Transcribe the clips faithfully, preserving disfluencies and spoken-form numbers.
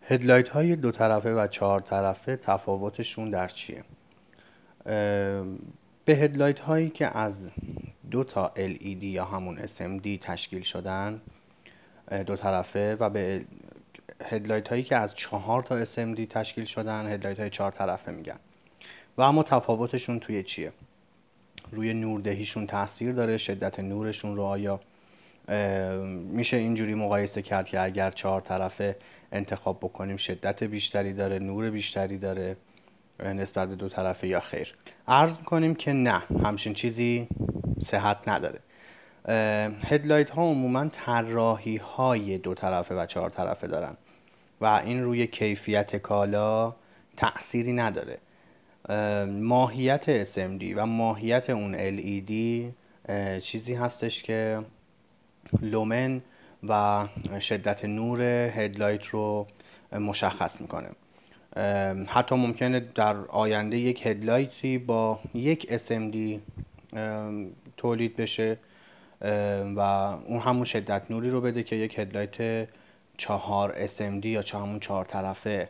هدلایت های دو طرفه و چهار طرفه تفاوتشون در چیه؟ به هدلایت هایی که از دو تا ال ای دی یا همون اس ام دی تشکیل شدن دو طرفه و به هدلایت هایی که از چهار تا اس ام دی تشکیل شدن هدلایت های چهار طرفه میگن. و اما تفاوتشون توی چیه؟ روی نوردهیشون تاثیر داره؟ شدت نورشون رو آیا میشه اینجوری مقایسه کرد که اگر چهار طرفه انتخاب بکنیم شدت بیشتری داره، نور بیشتری داره نسبت به دو طرفه یا خیر؟ عرض میکنیم که نه، همچین چیزی صحت نداره. هدلایت ها عموما طراحی های دو طرفه و چهار طرفه دارن و این روی کیفیت کالا تأثیری نداره. ماهیت اس ام دی و ماهیت اون ال ای دی چیزی هستش که لومن و شدت نور هدلایت رو مشخص میکنه. حتی ممکنه در آینده یک هدلایتی با یک اس ام دی تولید بشه و اون همون شدت نوری رو بده که یک هدلایت چهار اس ام دی یا چه همون چهار طرفه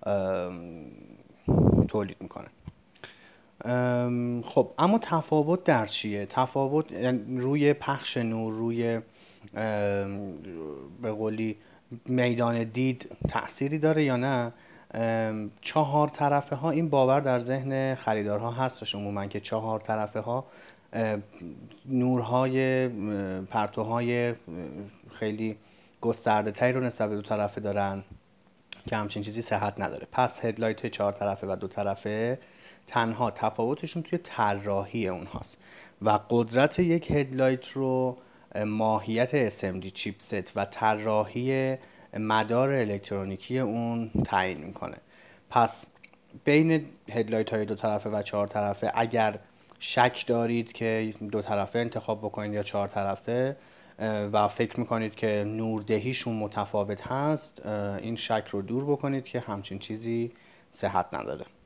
تولید میکنه. خب اما تفاوت در چیه؟ تفاوت روی پخش نور، روی به قولی میدان دید تأثیری داره یا نه؟ چهار طرفه ها این باور در ذهن خریدارها هستش عموما که چهار طرفه ها نورهای پرتوهای خیلی گسترده تری رو نسبت به دو طرفه دارن که همچین چیزی صحت نداره. پس هدلایت چهار طرفه و دو طرفه تنها تفاوتشون توی طراحی اونهاست و قدرت یک هدلایت رو ماهیت اس ام دی چیپست و طراحی مدار الکترونیکی اون تعیین میکنه. پس بین هدلایت های دو طرفه و چهار طرفه اگر شک دارید که دو طرفه انتخاب بکنید یا چهار طرفه و فکر میکنید که نوردهیشون متفاوت هست، این شک رو دور بکنید که همچین چیزی صحت نداره.